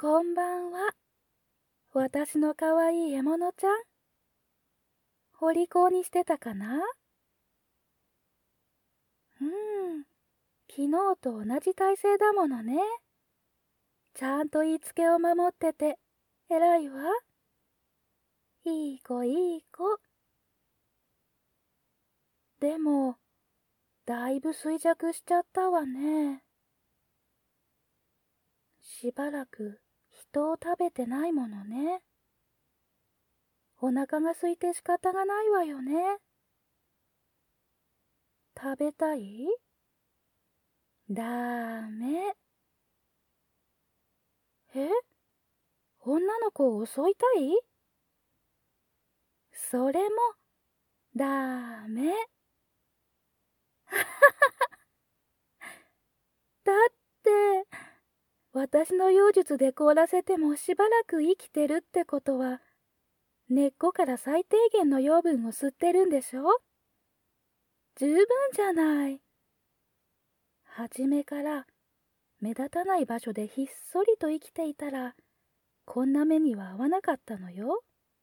こんばんは。私のかわいい獲物ちゃん。お利口にしてたかな？昨日と同じ体勢だものね。ちゃんと言いつけを守ってて、偉いわ。いい子いい子。でも、だいぶ衰弱しちゃったわね。しばらく人を食べてないものね。お腹が空いて仕方がないわよね。食べたい？ダメ。え？女の子を襲いたい？それもダメ。だって私の妖術で凍らせてもしばらく生きてるってことは、根っこから最低限の養分を吸ってるんでしょ？十分じゃない。初めから目立たない場所でひっそりと生きていたら、こんな目には合わなかったのよ。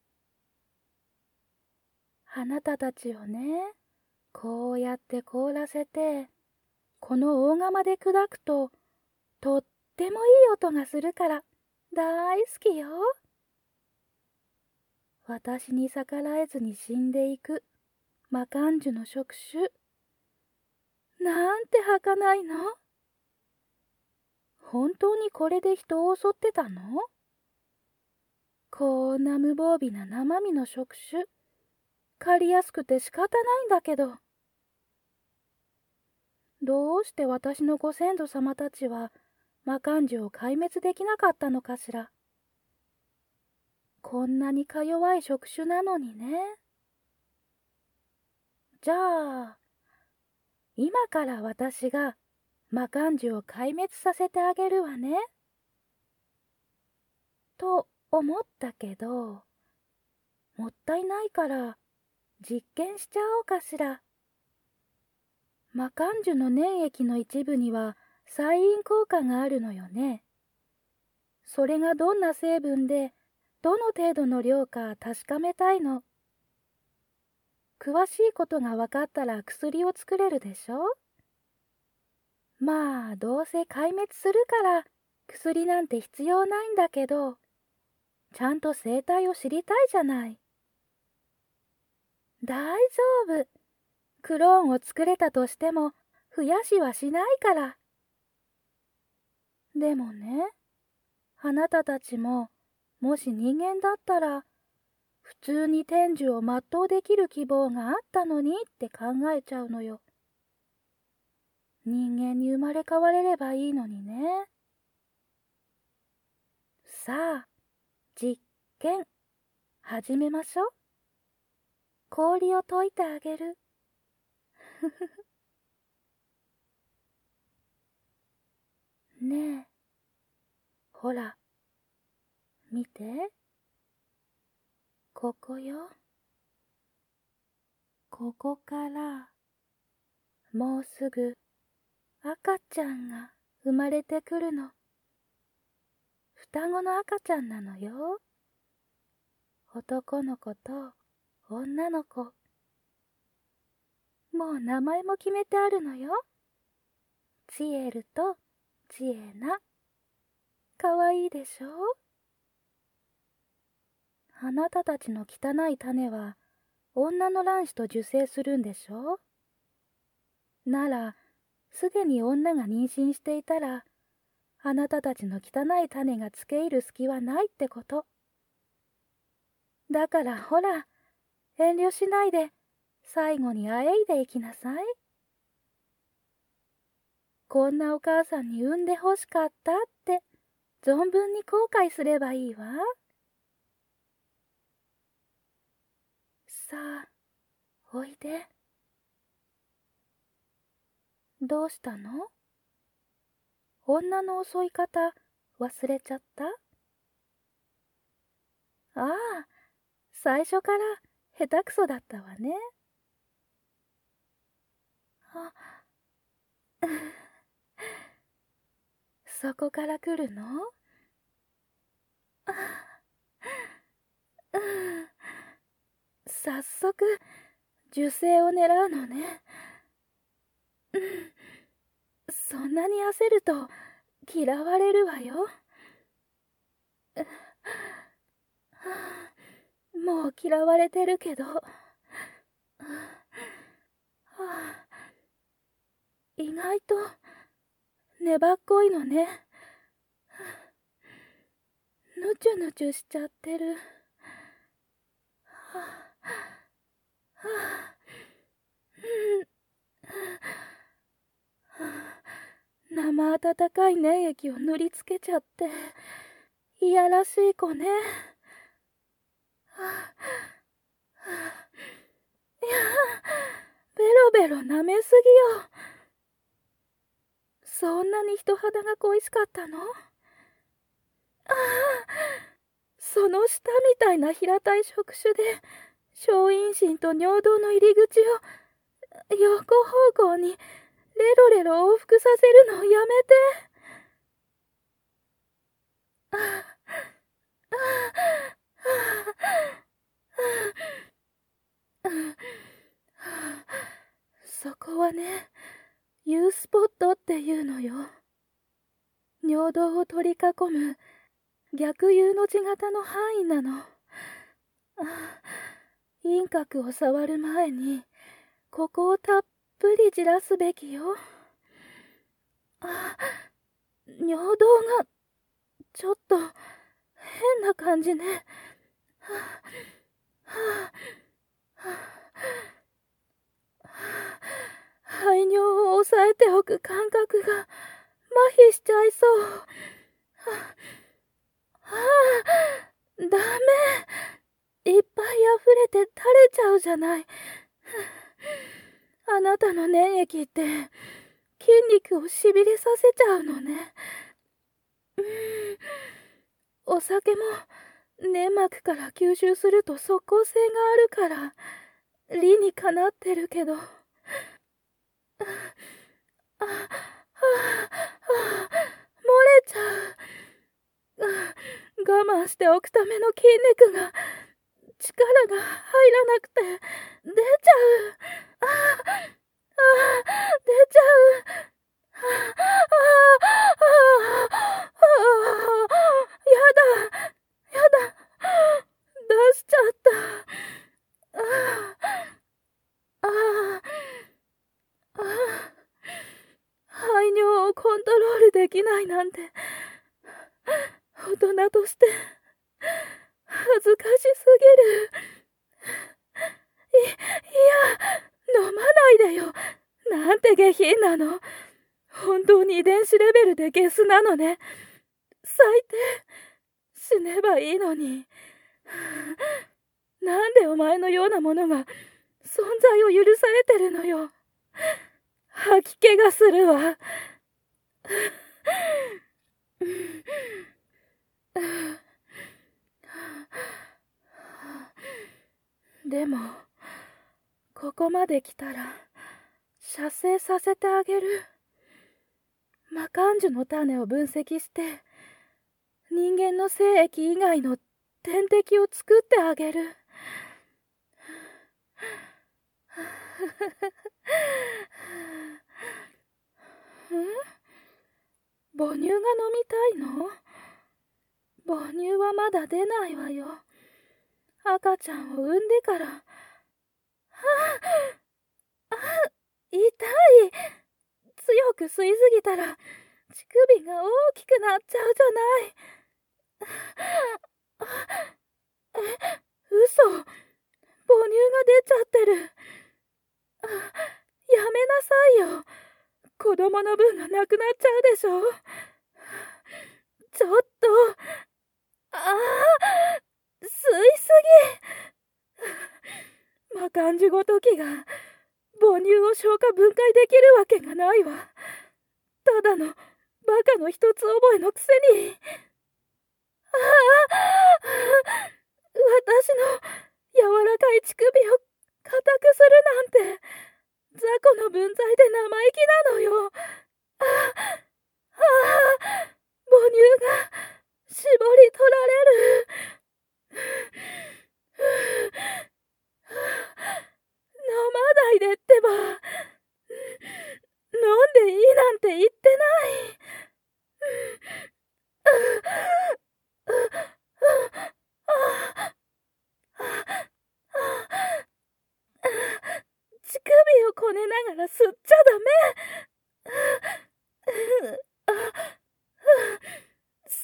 あなたたちをね、こうやって凍らせて、この大釜で砕くと、とってもいい音がするから大好きよ。私に逆らえずに死んでいく魔漢樹の触手。なんて儚いの。本当にこれで人を襲ってたの？こんな無防備な生身の触手、狩りやすくて仕方ないんだけど。どうして私のご先祖様たちは魔漢樹を壊滅できなかったのかしら。こんなにか弱い触手なのにね。じゃあ、今から私が魔漢樹を壊滅させてあげるわね。と思ったけど、もったいないから実験しちゃおうかしら。魔漢樹の粘液の一部には細因効果があるのよね。それがどんな成分でどの程度の量か確かめたいの。詳しいことが分かったら薬を作れるでしょ？まあどうせ壊滅するから薬なんて必要ないんだけど、ちゃんと生態を知りたいじゃない。大丈夫。クローンを作れたとしても増やしはしないから。でもね、あなたたちももし人間だったら普通に天寿を全うできる希望があったのにって考えちゃうのよ。人間に生まれ変われればいいのにね。さあ、実験始めましょう。氷を溶いてあげる。ねえ、ほら、見て。ここよ。ここからもうすぐ赤ちゃんが生まれてくるの。双子の赤ちゃんなのよ。男の子と女の子。もう名前も決めてあるのよ。チエルとチエナ。かわいいでしょ？あなたたちの汚い種は女の卵子と受精するんでしょ？なら、すでに女が妊娠していたら、あなたたちの汚い種が付け入る隙はないってこと。だからほら、遠慮しないで、最後にあえいでいきなさい。こんなお母さんに産んでほしかったって、存分に後悔すればいいわ。さあ、おいで。どうしたの？女の襲い方、忘れちゃった？ああ、最初から下手くそだったわね。あ、そこから来るの？ 早速受精を狙うのね。そんなに焦ると嫌われるわよ。もう嫌われてるけど、意外と粘っこいのね。ぬちゅぬちゅしちゃってる。生温かい粘液を塗りつけちゃっていやらしい子ね。いや、ベロベロ舐めすぎよ。そんなに人肌が恋しかったの？その舌みたいな平たい触手で小陰唇と尿道の入り口を横方向にレロレロ往復させるのをやめて。そこはね、Uスポットっていうのよ。尿道を取り囲む逆 U の字型の範囲なの。陰核を触る前にここをたっぷりじらすべきよ。尿道がちょっと変な感じね。排尿を抑えておく感覚が麻痺しちゃいそう。ダメ。いっぱい溢れて垂れちゃうじゃない。あなたの粘液って筋肉をしびれさせちゃうのね。お酒も粘膜から吸収すると即効性があるから理にかなってるけど、漏れちゃう。我慢しておくための筋肉が力が入らなくて出ちゃう。出ちゃう。やだ。出しちゃった。排尿をコントロールできないなんて大人として恥ずかしすぎる。いや、飲まないでよ。なんて下品なの。本当に遺伝子レベルでゲスなのね。最低。死ねばいいのに。なんでお前のようなものが存在を許されてるのよ。吐き気がするわ。でもここまで来たら射精させてあげる。魔漢樹の種を分析して人間の精液以外の天敵を作ってあげる。母乳が飲みたいの？母乳はまだ出ないわよ。赤ちゃんを産んでから。痛い。強く吸いすぎたら乳首が大きくなっちゃうじゃない。嘘。母乳が出ちゃってる。やめなさいよ。子供の分がなくなっちゃうでしょ。ちょっと。吸いすぎ。魔漢樹ごときが母乳を消化分解できるわけがないわ。ただのバカの一つ覚えのくせに。私の柔らかい乳首を固くするなんて雑魚の分際で生意気なのよ。母乳が絞り取られる。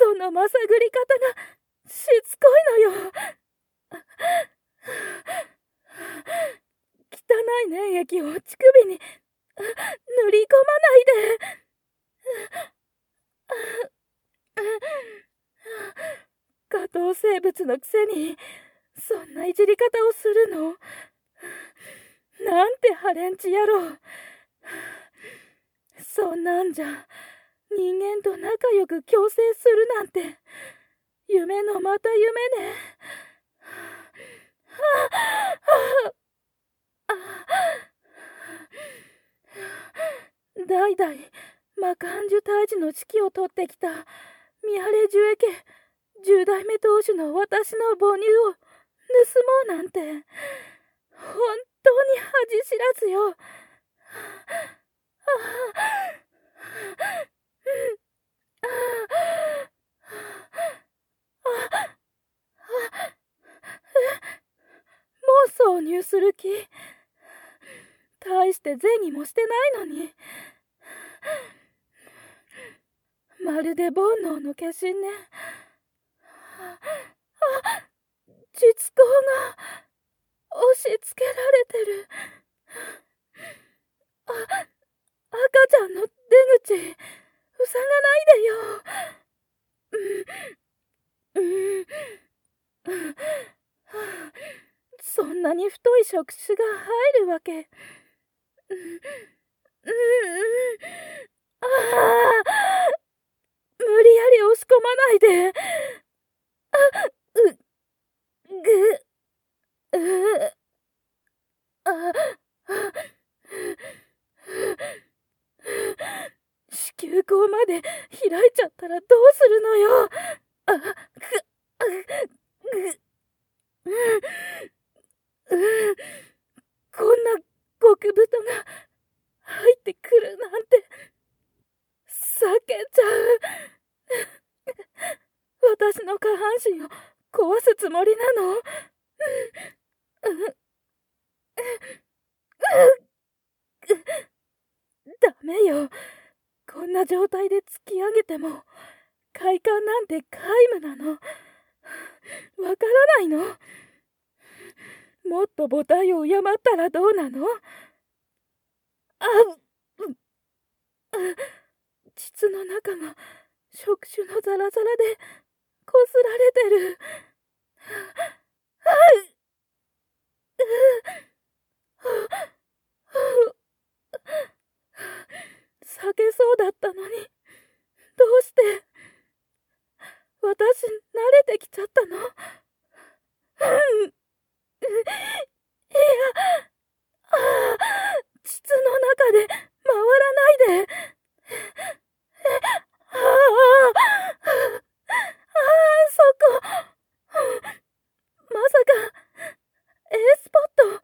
そのまさぐり方がしつこいのよ。汚い粘液を乳首に塗り込まないで。下等生物のくせにそんないじり方をするの。なんてハレンチ野郎。そんなんじゃ人間と仲良く共生するなんて夢のまた夢ね。代々魔漢樹退治の指揮を取ってきたミハレジュエ家10代目当主の私の母乳を盗もうなんて本当に恥知らずよ。もう挿入する気？大して銭もしてないのに。まるで煩悩の化身ね。実行が押し付けられてる。赤ちゃんの出口塞がないでよ。そんなに太い触手が入るわけ。無理やり押し込まないで。子宮口まで開いちゃったらどうするのよ。こんな極太が入ってくるなんて避けちゃう。私の下半身を壊すつもりなの？ダメよ。こんな状態で突き上げても快感なんて皆無なの。わからないの？もっと母体を敬ったらどうなの？膣の中が触手のザラザラでこすられてる。避けそうだったのに、どうして私慣れてきちゃったの？いや、膣の中で回らないで。そこ。まさかAスポット。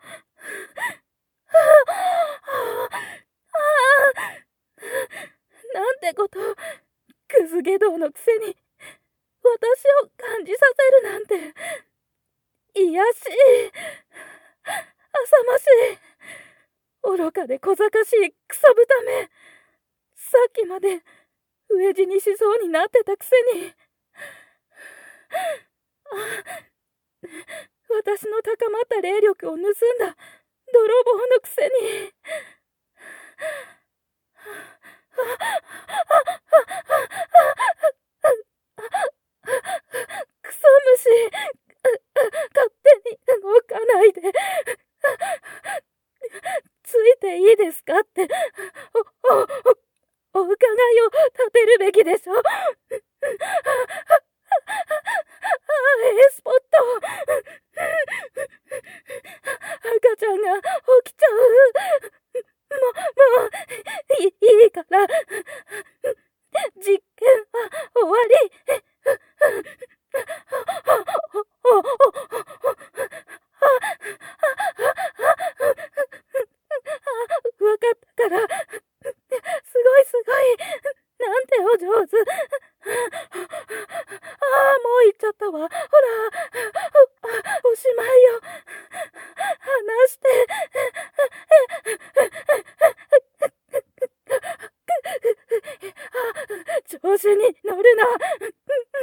なんてこと。クズ下道のくせに私を感じさせるなんて。いやしい。浅ましい。愚かで小賢しいクソ豚め。さっきまで飢え死にしそうになってたくせに。私の高まった霊力を盗んだ泥棒のくせに。クソ虫。勝手に動かないで。ついていいですかってお伺いを立てるべきでしょ。エスポット。赤ちゃんが起きちゃう。もういいから実験は終わり。わかったから。すごい。なんてお上手。もう行っちゃったわ。ほら、おしまいよ。離して。調子に乗るな。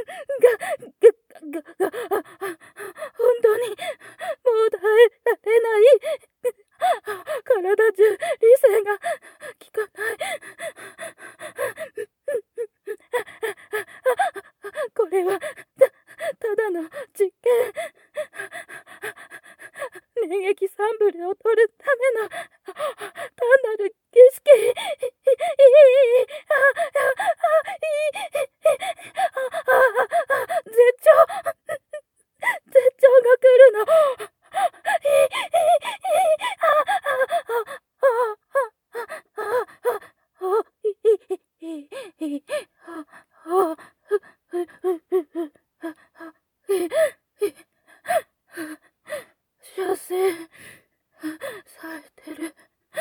れはただの実験。粘液サンプルを取るための単なる儀式。絶頂が来るの。射精されてる。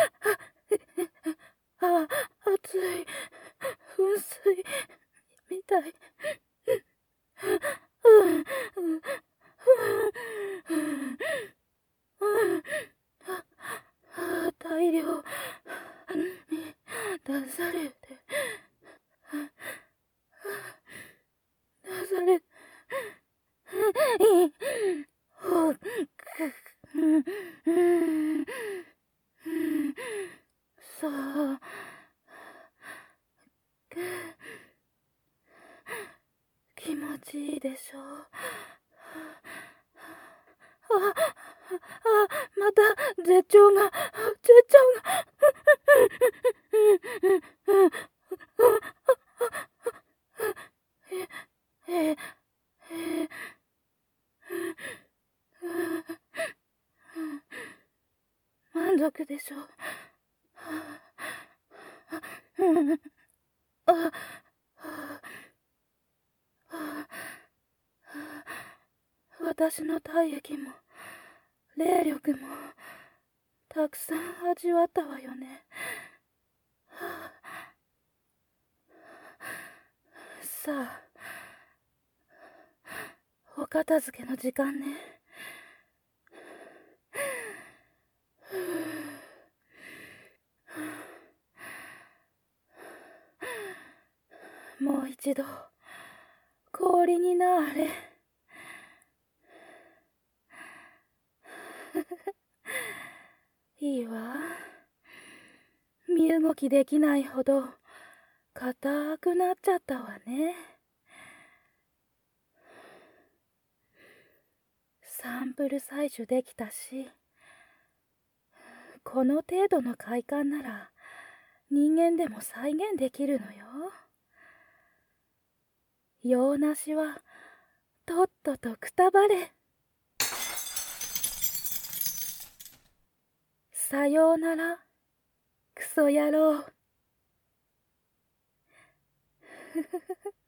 熱い噴水みたい。大量に出されてそう気持ちいいでしょう。また絶頂が満足でしょう。私の体液も霊力もたくさん味わったわよね。さあ、お片付けの時間ね。もう一度氷になあれ。いいわ。身動きできないほど硬くなっちゃったわね。サンプル採取できたし、この程度の快感なら人間でも再現できるのよ。洋梨はとっととくたばれ。さようなら、クソ野郎。